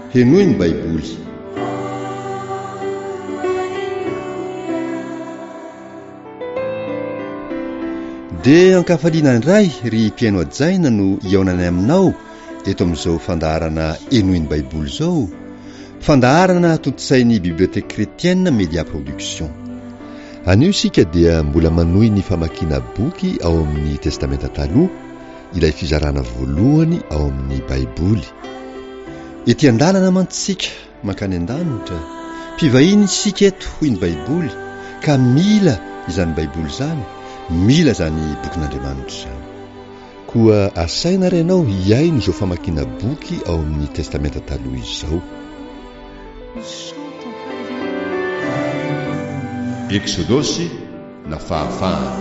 henoy ny baiboly. Dia ankafaliana indray ry mpiaino ajaina no iaonany aminao eto amin'izao fandaharana henoy ny baiboly izao, fandaharana tontosain'ny bibliotèque chrétienne Media Production. Anio isika dia mbola manohy ny famakiana boky ao amin'ny testamenta taloha, ilay fizarana voalohany ao amin'ny baiboly. Ety an-dalana mantsika mankany an-danitra, mpivahiny isika eto hoy ny baiboly, ka mila izany baiboly izany, mila zany bokin'Andriamanitra izany. Koa asaina renao hiaino izao famakiana boky ao amin'ny testamenta taloha izao. Eksodosy na fahafahana.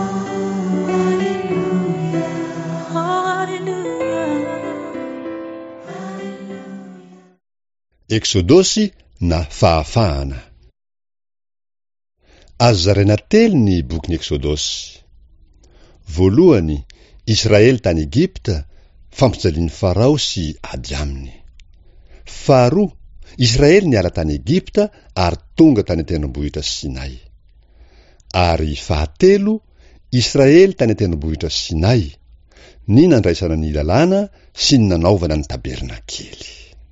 Eksodosy na fahafahana. Azo zaraina telo ny bokin'ny Eksodosy. Voalohany, Israely tany Egypta, fampijalian'ny Farao sy ady aminy. Faharoa, Israely niala tany Egypta ary tonga tany an-tendrombohitra Sinay. Ary fahatelo, Israely tany an-tendrombohitra Sinay, ny nandraisana ny lalàna sy ny nanaovana ny tabernakely.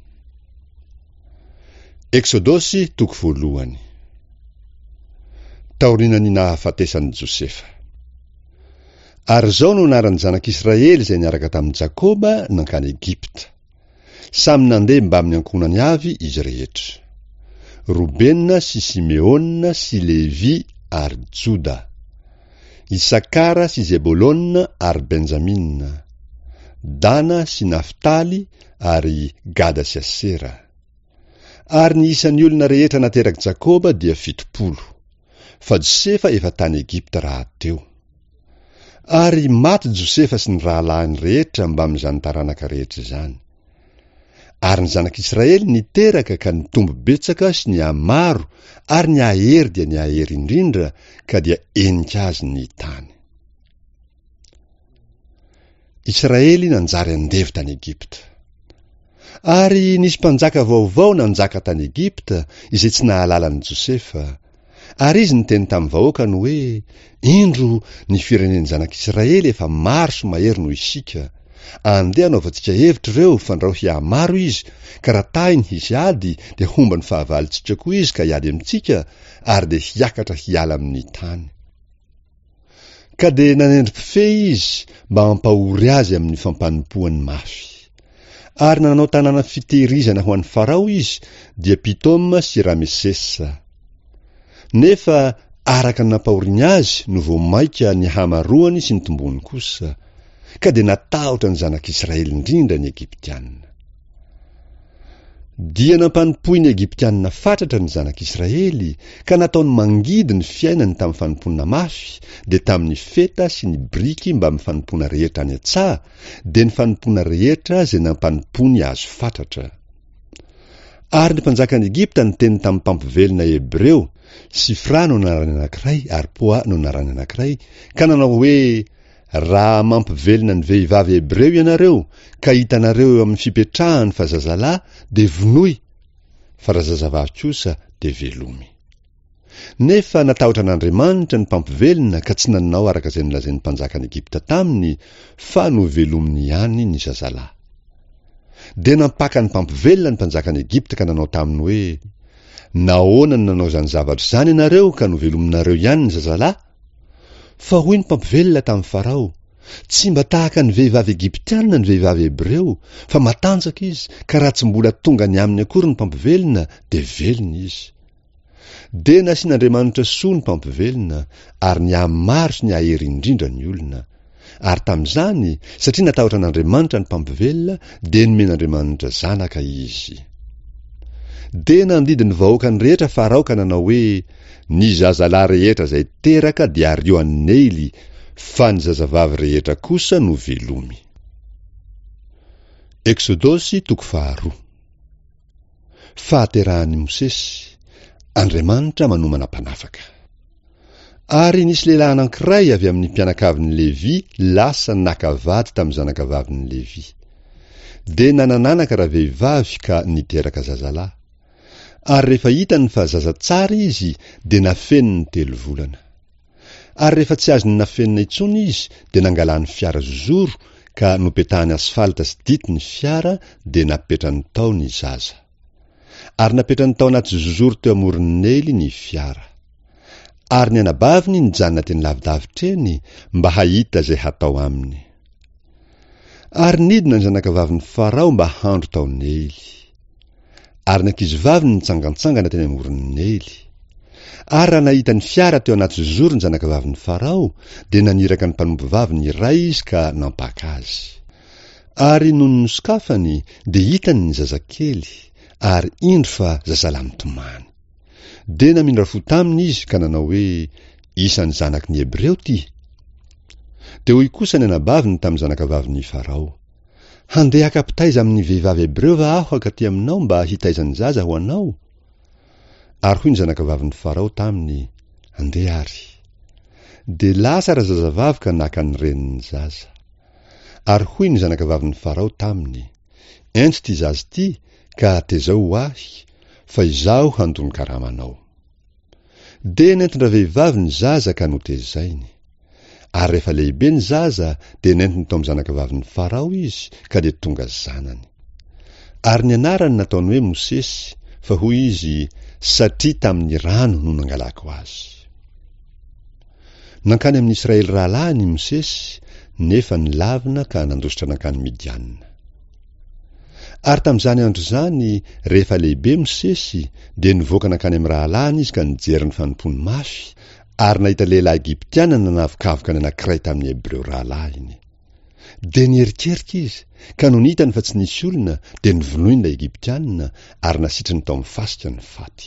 Eksodosy toko voalohany. Taorina ny nahafatesan'i Josefa. Ary zao no anaran'ny zanak'Israely izay niaraka tamin'i Jakoba nankany Egypta. Samy nandeha mba amin'ny ankonany avy izy rehetra. Robenina sy Simeona sy Levi ary Joda. Isakara sy Zebolona ary Benjamina. Dana sy Naftali ary Gada sy Asera. Ary ny isan'ny olona rehetra nateraky Jakoba dia 70. Fa Josefa efa tany Egypta raha teo. Ary maty Josefa sy ny rahalahiny rehetra mba amin'izany taranaka rehetra izany. Ary ny zanak'Israely niteraka ka nitombo betsaka sy nihamaro, ary niahery dia niahery indrindra ka dia enika azy ny tany. Israely nanjary andevy tany Egypta. Ary nisy mpanjaka vaovao nanjaka tany Egypta izay tsy nahalala ny Josefa. Ary izy niteny tamin'ny vahoakany hoe, indro ny firenen'ny zanak'Israely efa maro sy mahery noho isika. Andeha anaovantsika hevitra ireo fandrao hihamaro izy, ka raha tahiny hisy ady dia homba ny fahavalitsika koa izy ka hiady amintsika ary dia hiakatra hiala amin'ny tany. Ka dia nanendrim-pifehy izy mba hampahory azy amin'ny fampanompoany mafy. Ary nanao tanàna fitehirizana ho an'ny Farao izy, dia Pitôma sy Ramesesa. Nefa araka ny nampahoriany azy no vao maika ny hamaroany sy ny tombony kosa, ka dia natahotra ny zanak'Israely indrindra ny Egyptianina. Dia nampanimpoy ny Egyptianina fatratra ny zanak'Israely, ka nataony mangidy ny fiainany tamin'ny fanimpona mafy, dia tamin'ny feta sy ny briky mba amin'ny fanimpona rehetra any an-tsaha, dia ny fanimpona rehetra izay nampanimpony azy fatratra. Ary ny mpanjakan'ny Egypta niteny tamin'ny mpampivelona Hebreo, Sifra no anarany anankiray ary Poa no anarany anankiray, ka nanao hoe, raha mampivelona ny vehivavy Hebreo ianareo, ka hitanareo amin'ny fipetrahany fa zazalahy, dia vonoy, fa raha zazavavy kosa dia velomy. Nefa natahotra an'Andriamanitra ny mpampivelona ka tsy nanao araka izay nolazain'ny mpanjakan'ny Egypta taminy, fa no velominy ihany ny zazalahy. Dia nampaka ny mpampivelona ny mpanjakan'ny Egypta ka nanao taminy hoe, nahoana ny nanao zany zavatra zany ianareo ka no velominareo ihany ny zazalahy? Fa hoy ny mpampivelona tamin'ny Farao, tsy mba tahaka ny vehivavy Egyptianina ny vehivavy Hebreo, fa matanjaka izy, ka raha tsy mbola tonga ny aminy akory ny mpampivelona, dia velona izy. Dia nasian'Andriamanitra soa ny mpampivelona, ary nihamaro sy niahery indrindra ny olona. Ary tamin'izany, satria natahotra an'Andriamanitra ny mpampivelona, dia nomen'Andriamanitra zanaka izy. Dia nandidi ny vahoakany rehetra Farao ka nanao hoe, ny zazalahy rehetra izay teraka dia ario an'ny Neily, fa ny zazavavy rehetra kosa no velomy. Eksodosy toko faharoa. Fahaterahan'i Mosesy, Andriamanitra manomana mpanafaka. Ary nisy lehilahy anankiray avy amin'ny mpianakavin'ny Levi lasa nakavady tamin'ny zanakavavin'ny Levi. dia nanananaka raha vehivavy ka niteraka zazalahy. Ary rehefa hitany fa zaza tsara izy dia nafeniny 3 volana. Ary rehefa tsy azony nafenina intsony izy dia nangalany fiara zozoro ka nopetahany asfalta sy dity ny fiara dia napetrany tao ny zaza. Ary napetrany tao anaty zozoro teo amoron'ely ny fiara. Ary ny anabaviny nijanona teny lavidavitra eny mba hahita izay hatao aminy. Ary nidina ny zanakavavin'ny Farao mba handro taon'ny ely. Ary ny ankizivaviny nitsangatsangana teny amoron'ny ely. Ary raha nahita ny fiara teo anaty zozoro ny zanakavavin'ny Farao dia naniraka ny mpanompo vaviny iray izy ka nampaka azy. Ary noho ny sokafany dia hitany ny zazakely, ary indro fa zazalahy mitomany. Dia namindra fo taminy izy ka nanao hoe isan'ny zanaky ny Hebreo ty. Dia hoy kosa ny anabaviny tamin'ny zanakavavin'ny Farao: handeha hakapitaiza amin'ny vehivavy Hebreo va aho akaty aminao mba hitaizany zaza ho anao? Ary hoy ny zanakavavin'ny Farao taminy: andeha ary. Dia lasa razazavavy ka naka ny reniny zaza. Ary hoy ny zanakavavin'ny Farao taminy: entso ty zaza ty ka tezao ho ahy, fa izaho handony karamanao. Dia nentindra vehivavy ny zaza ka notezainy. Ary rehefa lehibe ny zaza dia nentiny tao amin'ny zanakavavin'ny Farao izy ka dia tonga zanany. Ary ny anarany nataony hoe Mosesy, fa hoy izy satria tamin'ny rano no nangalako azy. Nankany amin'ny Israely rahalahy ny Mosesy, nefa nilavina ka nandositra nankany Midianina. Ary tamin'izany andro zany rehefa lehibe Mosesy dia nivoaka nankany amin'ny rahalahiny izy ka nijery ny fanompony mafy, ary nahita lehilahy Egiptiana nanavokavoka ny anankiray tamin'ny Hebreo rahalahy iny. Dia nierikerika izy ka no nihitany fa tsy nisy olona dia nivonoiny ilay Egiptiana ary nasitriny tao amin'ny fasika ny faty.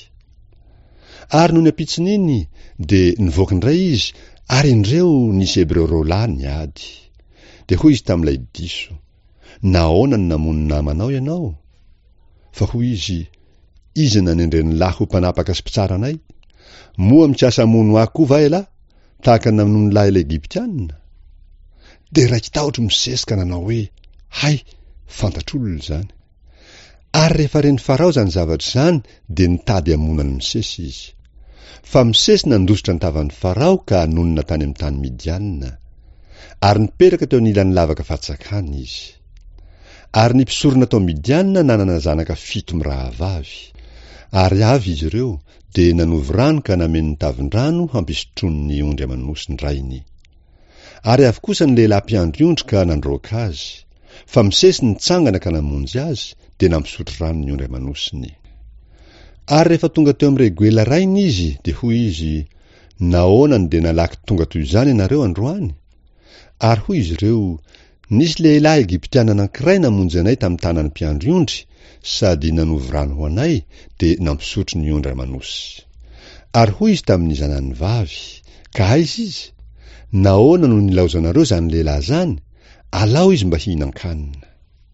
Ary noho ny ampitsiny iny dia nivoaka indray izy, ary indreo nisy Hebreo roalahy niady. Dia hoy izy tamin'ilay diso: nahoana ny namono namanao ianao? Fa hoy izy: izy nanendreny lahy ho mpanapaka sy mpitsara anay? Moa mikasa hamono ahy koa va ialahy, tahaka ny namono lahy ilay Egiptiana? Dia raiky tahotra Mosesy ka nanao hoe hay, fantatr'olona izany. Ary rehefa reny Farao zany zavatra izany dia nitady hamono an'i Mosesy izy. Fa Mosesy nandositra ny tavan'ny Farao ka nonina tany amin'ny tany Midianina, ary nipetraka teo anilan'ny lavaka fahatsakany izy. Ary nipisorona tao Midianina nanana zanaka 7 mirahavavy. Ary avy izy ireo dia nanovy rano ka nameny ny tavin-drano hampisotroany ny ondry amanosiny rainy. Ary avy kosa ny lehilahy mpiandry ondry ka nandroaka azy. Fa Mosesy nitsangana ka namonjy azy dia nampisotro rano ny ondry amanosiny. Ary rehefa tonga teo amin'ny reguela rainy izy dia hoy izy: nahoana dia nalaky tonga toy izany ianareo androany? Ary hoy izy ireo: nisy lehilahy Egiptiana anankiray namonjy anay tamin'ny tanan'ny mpiandry ondry, sady nanovy rano ho anay dia nampisotro ny ondry amanosy. Ary hoy izy tamin'ny zanany vavy: ka aiza izy? Nahoana no nilaozanareo zany lehilahy zany? Alao izy mba hihinan-kanina.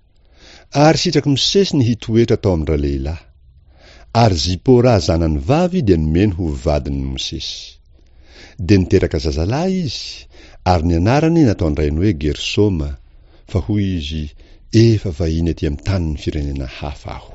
Ary sitraky Mosesy ny hitoetra tao amin'ny lehilahy. Ary Zipora zanany vavy dia nomeny ho vadin'ny Mosesy. Dia niteraka zazalahy izy, ary ny anarany nataony rainy hoe Gersoma, fa hoy izy: efa vahiny aty amin'ny tanin'ny firenena hafa aho.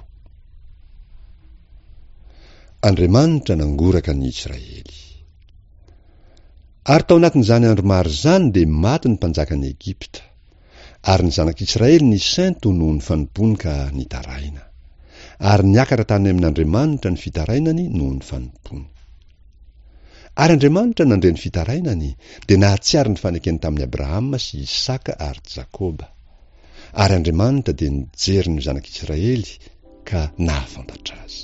Andriamanitra nangoraka ny Israely. Ary tao anatin'izany andro maro zany dia maty ny mpanjakan'ny Egipta, ary ny zanak'Israely ny sainto noho ny fanompony ka nitaraina. Ary niakatra tany amin'Andriamanitra ny fitarainany noho ny fanompony. Ary Andriamanitra nandre ny fitarainany dia nahatsiaro ny fanekeny tamin'ny Abrahama sy Isaka ary Jakoba. Ary Andriamanitra dia nijery ny zanak'Israely ka nahafantatra azy.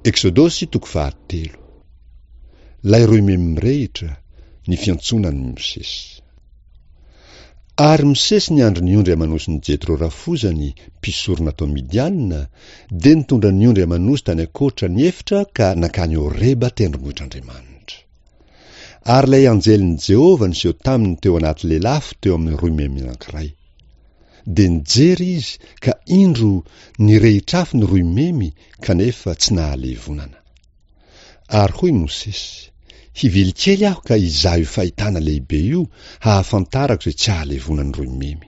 Eksodosy 3. Lay roy mirehitra ny fiantsonany Mosesy. Ary Mosesy ny andro ny ondry amanosy ny Jetro rafozany mpisorona tao Midianina, dia nitondra ny ondry amanosy tany akoatra ny efitra ka nakany Horeba tendrombohitr'Andriamanitra. Ary lay anjelin'ny Jehova niseho taminy teo anaty lelafo teo amin'ny roy memy anankiray. Dia nijery izy ka indro nirehitrafy ny roy memy kanefa tsy nahalevonana. Ary hoy Mosesy, hivily kely aho ka izaho io fahitana lehibe io hahafantarako izay tsy hahalevonany roy memy.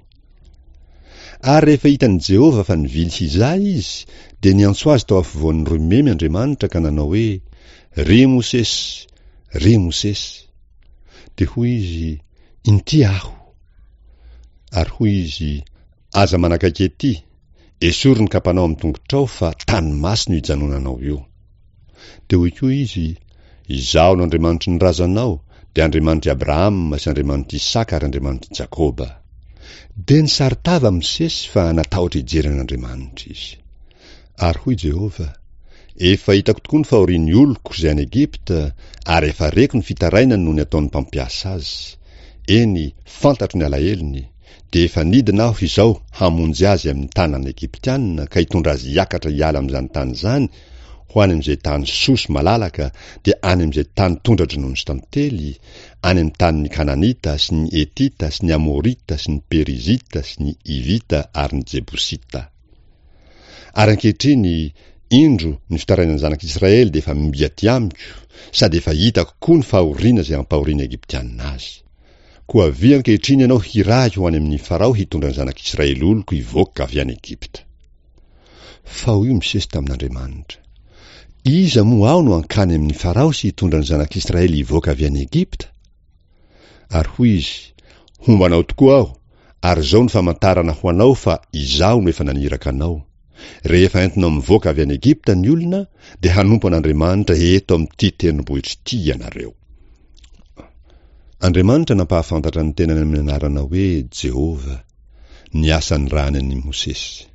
Ary rehefa hitan'i Jehova fa nivily hizay izy, dia niantso azy tao afovoan'ny roy memy Andriamanitra ka nanao hoe, ry Mosesy, ry Mosesy. Dia hoy izy, inty aho. Ary hoy izy, aza manakaiky ety, esory ny kapanao amin'ny tongotrao fa tany masina io ijanonanao io. Dia hoy koa izy, izaho no Andriamanitry ny razanao, dia Andriamanitry Abrahama sy Andriamanitry Isaka ary Andriamanitry Jakoba. Dia nisaritava Mosesy fa natahotra hijery an'Andriamanitra izy. Ary hoy Jehova, efa hitako tokoa ny fahorian'ny oloko izay any Egipta, ary efa reko ny fitarainany noho ny ataon'ny mpampiasa azy. Eny, fantatro ny alaheliny, dia efa nidina aho izao hamonjy azy amin'ny tanany Egiptianina ka hitondra azy hiakatra hiala amin'izany tany izany, ho any amin'izay tany soso malalaka, dia any amin'izay tany tondra-dronono sy tantely, any amin'ny tanin'ny Kananita sy ny Etita sy ny Amorita sy ny Perizita sy ny Ivita ary ny Jebusita. Ary ankehitriny indro ny fitarainany zanak'Israely dia efa miaty amiko, sady efa hitako koa ny fahoriana izay ampahoriana Egiptianina azy. Koa avy ankehitriny ianao hirahy ho any amin'ny Farao hitondra ny zanak'Israely oloko hivoaka avy any Egipta. Fa hoy Mosesy tamin'Andriamanitra, iza moa aho no hankany amin'ny Farao sy hitondra ny zanak'Israely hivoaka avy any Egipta? Ary hoy izy, hombanao tokoa aho, ary izao ny famantarana ho anao fa izaho no efa naniraka anao. Rehefa entinao mivoaka avy any Egipta ny olona, dia hanompo an'Andriamanitra eto amin'ity tendrombohitra ity ianareo. Andriamanitra nampahafantatra ny tenany amin'ny anarana hoe Jehova, ny asan'ny rahany an'i Mosesy.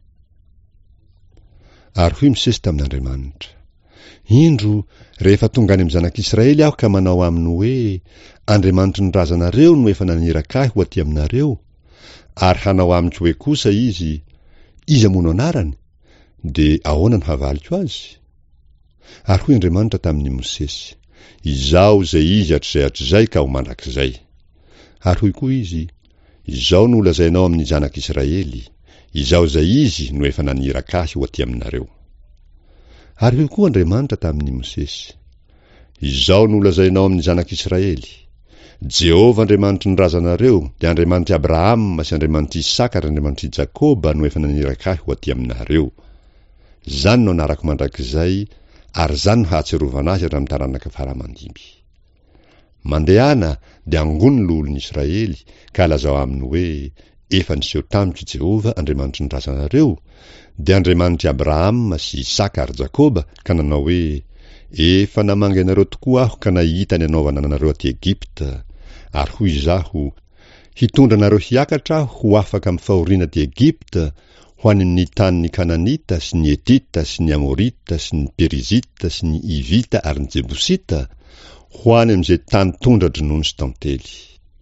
Ary hoy Mosesy tamin'Andriamanitra, indro rehefa tonga any amin'ny zanak'Israely aho ka manao aminy hoe, Andriamanitry ny razanareo no efa naniraka ahy ho aty aminareo, ary hanao amiko hoe kosa izy, iza moa no anarany? Dia ahoana no havaliko azy? Ary hoy Andriamanitra tamin'ny Mosesy, izao izay izy hatr'izay ka ho mandrakizay. Ary hoy koa izy, izao no lazainao amin'ny zanak'Israely, izao izay izy no efa naniraka ahy ho aty aminareo. Ary hoy koa Andriamanitra tamin'ny Mosesy, izao no lazainao amin'ny zanak'Israely, Jehova Andriamanitry ny razanareo, dia Andriamanitry Abrahama sy Andriamanitry Isaka ary Andriamanitry Jakoba no efa naniraka ahy ho aty aminareo. Zany no anarako mandrakizay, ary zany no hahatsiarovana azy raha mitaranaka faramandimby. Mandehana dia angony ny olon'ny Israely, ka lazao aminy hoe, efa niseho tamiko Jehova Andriamanitry ny razanareo, dia Andriamanitry Abrahama sy Isaka ary Jakoba, ka nanao hoe, efa namangy anareo tokoa aho ka nahita ny anaovana anareo aty Egipta, ary hoy izaho, hitondra anareo hiakatra aho ho afaka amin'ny fahoriana aty Egipta, ho any amin'ny tanin'ny Kananita sy ny Etita sy ny Amorita sy ny Perizita sy ny Ivita ary ny Jebusita, ho any amin'izay tany tondra-dronono sy tantely.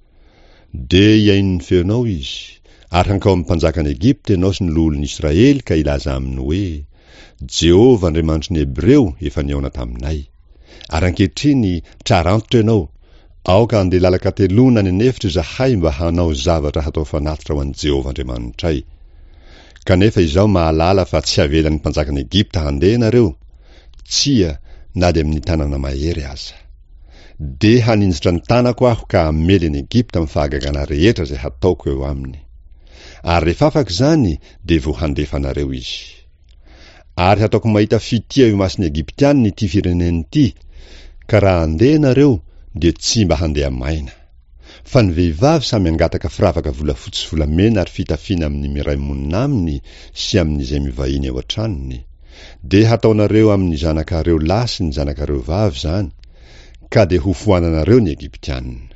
Dia iain'ny feonao izy, ary hankao amin'ny mpanjakan'ny Egipta ianao sy ny lolon'ny Israely ka ilaza aminy hoe, Jehova Andriamanitry ny Hebreo efa niaona taminay. Ary ankehitriny trarantotra ianao, aoka andeha lalaka telona any anefitra izahay mba hanao zavatra hatao fanatitra ho an'i Jehova Andriamanitray. Kanefa izaho mahalala fa tsy havelan'ny mpanjakan'ny Egipta handeha nareo, tsia na dia amin'ny tanana mahery aza. Dia haninjitra ny tanako aho ka hamely ny Egipta amin'ny fahagagana rehetra izay hataoko eo aminy. Ary rehefa afaka izany, dia vao handefanareo izy. Ary hataoko mahita fitia io masiny Egiptianina ity fireneny ity, ka raha handeha nareo, dia tsy mba handeha maina. Fa ny vehivavy samy angataka firavaka volafotsy sy volamena ary fitafiana amin'ny miray monina aminy sy amin'izay mivahiny ao an-tranony. Dia hataonareo amin'ny zanakareo lahy sy ny zanakareo vavy zany, ka dia ho foananareo ny Egiptianina.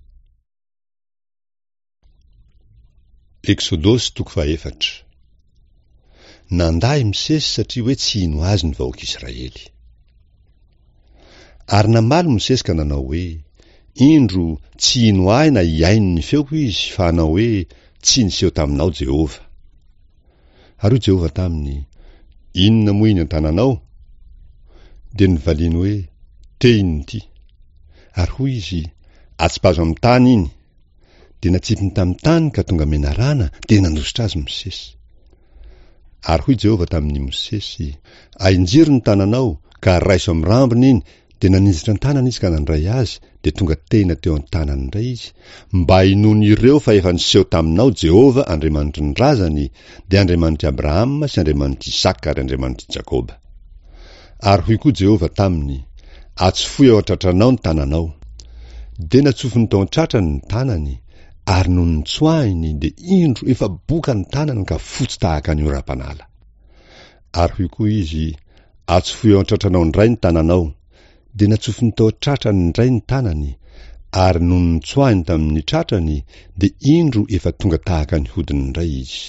Eksodosy 4. Nanday Mosesy satria hoe tsy hino azy ny vahoaka Israely. Ary namaly Mosesy ka nanao hoe indro tsy ino ahy na iainy ny feoko izy fa hanao hoe tsy niseho taminao Jehova. Ary hoy Jehova taminy, inona moa iny an-tananao? Dia nivaliny hoe te iny ity. Ary hoy izy, atsipazo amin'ny tany iny. Dia natsipiny tamin'ny tany ka tonga menarana dia nandositra azy Mosesy. Ary hoy Jehova tamin'ny Mosesy, ainjiro ny tananao ka raiso amin'ny rambony iny. Dia nanizitra ny tanany izy ka nandray azy, dia tonga tena teo amin'ny tanany indray izy, mba hinony ireo fa efa niseho taminao Jehova, Andriamanitry ny razany, dia Andriamanitry Abrahama sy Andriamanitry Isaka ary Andriamanitry Jakoba. Ary hoy koa Jehova taminy, atsofoy ao an-tratranao ny tananao. Dia natsofony tao an-tratrany ny tanany, ary no nitsoahiny dia indro efa boka ny tanany ka fotsy tahaka ny oram-panala. Ary hoy koa izy, atsofoy ao an-tratranao indray ny tananao. Dia natsofony tao an-tratrany indray ny tanany, ary no nitsoahiny tamin'ny tratrany dia indro efa tonga tahaka ny hodiny indray izy.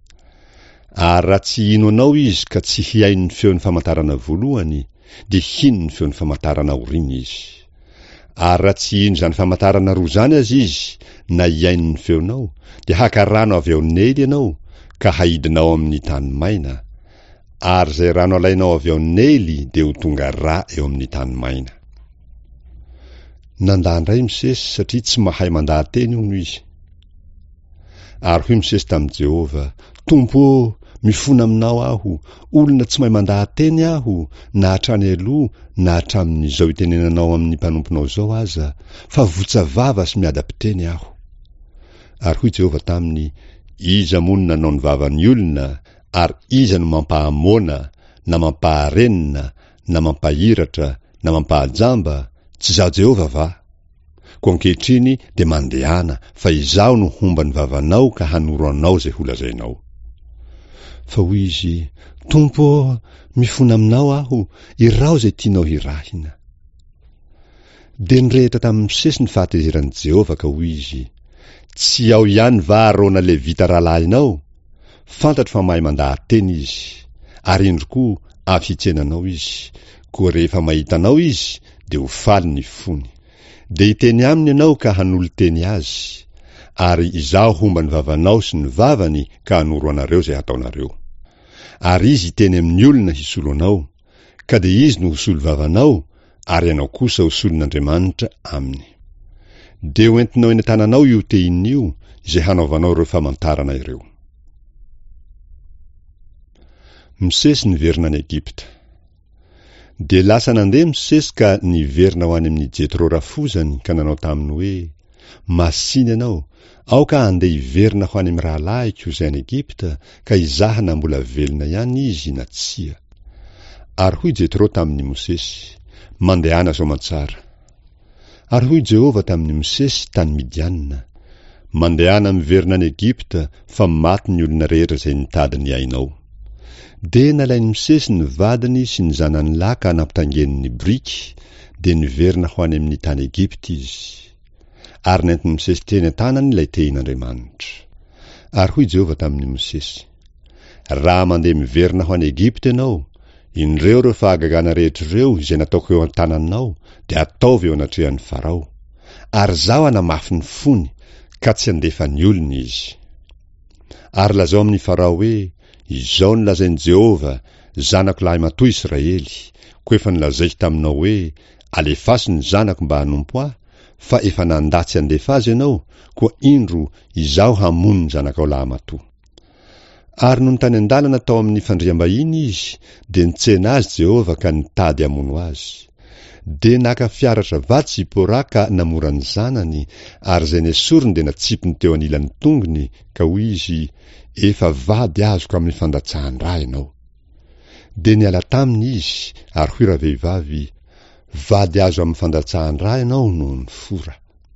Ary raha tsy ino anao izy ka tsy hiainy ny feon'ny famantarana voalohany, dia hino ny feon'ny famantarana aoriana izy. Ary raha tsy ino izany famantarana roa zany azy izy, na hiainy ny feonao, dia haka rano avy ao nely ianao ka haidinao amin'ny tany maina. Ary izay rano alainao avy ao nely dia ho tonga rà eo amin'ny tany maina. Nandandray Mosesy satria tsy mahay mandahateny hono izy. Ary hoy Mosesy tamin'i Jehova, Tompo, mifona aminao aho, olona tsy mahay mandahateny aho, na hatrany aloha na hatramin'izao itenenanao amin'ny mpanomponao zao aza, fa votsavava sy miada-piteny aho. Ary hoy Jehova taminy, iza moa no nanao ny vavan'ny olona, ary iza no mampahamoana, na mampaharenina, na mampahiratra, na mampahajamba, tsy izaho Jehova va? Ko ankehitriny dia mandehana, fa izaho no homba ny vavanao ka hanoro anao izay holazainao. Fa hoy izy, Tompo, mifona aminao aho, irao izay tianao hirahina. Dia nirehitra tamin'ny Mosesy ny fahatezeran'i Jehova ka hoy izy, tsy ao ihany va arona Levita rahalahinao? Fantatro fa mahay mandahateny izy, ary indro koa avy hitsenanao izy, koa rehefa mahitanao izy dia ho faly ny fony. Dia hiteny aminy ianao ka hanolo teny azy, ary izaho homba ny vavanao sy ny vavany ka hanoro anareo izay hataonareo. Ary izy hiteny amin'ny olona hisolo anao, ka dia izy no hosolo vavanao, ary ianao kosa hosolon'Andriamanitra aminy. Dia hoentinao eny an-tananao io tehin'ny io, izay hanaovanao ireo famantarana ireo. Mosesy niverina any Egipta. Dia lasa nandeha Mosesy ka niverina ho any amin'ny Jetro rafozany ka nanao taminy hoe, masiny ianao, aoka handeha hiverina ho any amin'ny rahalahiko izay any Egipta ka izahana mbola velona ihany izy na tsia. Ary hoy Jetro tamin'ny Mosesy, mandehana soa aman-tsara. Ary hoy Jehova tamin'ny Mosesy tany Midianina, mandehana miverina any Egipta fa maty ny olona rehetra izay nitady ny ainao. Dia nalainy Mosesy ny vadiny sy ny zanany lahy ka nampitangeny briky, dia niverina ho any amin'ny tany Egipta izy. Ary nentiny Mosesy teny an-tanany ilay tehin'Andriamanitra. Ary hoy Jehova tamin'ny Mosesy, raha mandeha miverina ho any Egipta ianao, indreo ireo fahagagana rehetra ireo izay nataoko eo an-tananao, dia ataovy eo anatrehan'ny Farao. Ary zaho hanamafy ny fony, ka tsy handefa ny olony izy. Ary lazao amin'ny Farao hoe, izao ny lazain'i Jehova, zanako lahy matoa Israely, koa efa nilazaiko taminao hoe, alefaso ny zanako mba hanompo ahy, fa efa nandatsy andefa azy ianao, koa indro izaho hamono ny zanakao lahy matoa. Ary no nitany an-dalana tao amin'ny fandriam-bahiny izy, dia nitsena azy Jehova ka nitady hamono azy. Dia naka fiaratra vato Zipora ka namora ny zanany, ary izay nesoriny dia natsipiny teo anilan'ny tongony, ka hoy izy, efa vady azoko amin'ny fandatsahan-draha ianao. Dia niala taminy izy, ary hoy ravehivavy, vady azo amin'ny fandatsahan-draha ianao no ny fora.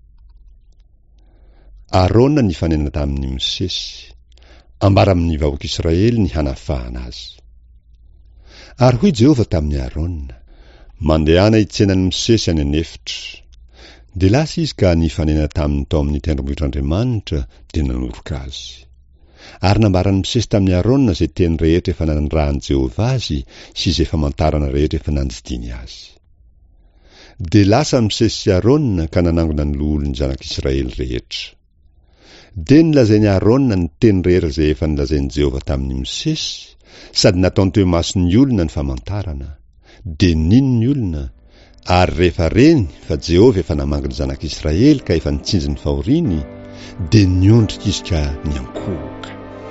Arona ny fanenana tamin'ny Mosesy, ambara amin'ny vahoaka Israely ny hanafahana azy. Ary hoy Jehova tamin'ny Arona, mandehana hitsenan'ny Mosesy any anefitra. Dia lasa izy ka nifanena taminy tao amin'ny tendrombohitr'Andriamanitra dia nanoroka azy. Ary nambaran'ny Mosesy tamin'ny Arona izay teny rehetra efa nanandrahan'i Jehova azy sy izay famantarana rehetra efa nandidiny azy. dia lasa misesy sy Arona ka nanangona ny loholony ny zanak'Israely rehetra. Dia nilazainy Arona ny teny rehetra izay efa nilazainy Jehovah tamin'ny Mosesy, sady nataony teo mason'ny olona ny famantarana. Dia nino ny olona, ary rehefa reny fa Jehovah efa namangy ny zanak'Israely ka efa nitsinjo ny fahoriany, dia niondrika izy ka niankohoka.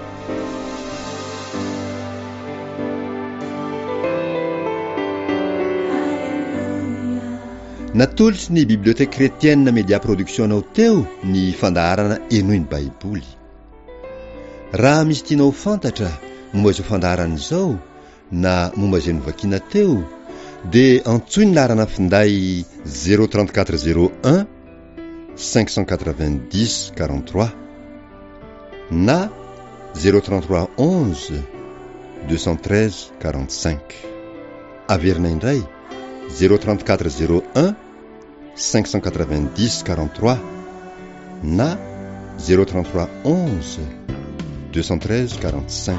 Natolotsy ny bibliothèque chrétienne Media Production-nao teo ny fandaharana enoy ny Baiboly. Raha misy tianao fantatra momba izao fandaharana izao na momba izay novakiana teo, dia antsoy ny laharana finday 03401 590 43 na 033 11 213 45. Averina indray 03401 590 43 na 033 11 213 45.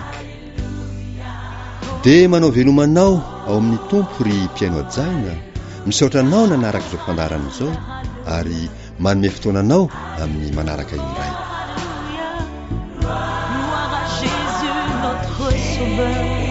Dia manao velomanao ao amin'ny tompo ry mpiaino ajaina, misaotra anao nanaraka izao fandaharana izao ary manome fotoananao amin'ny manaraka indray. Gloire à Jésus notre sauveur.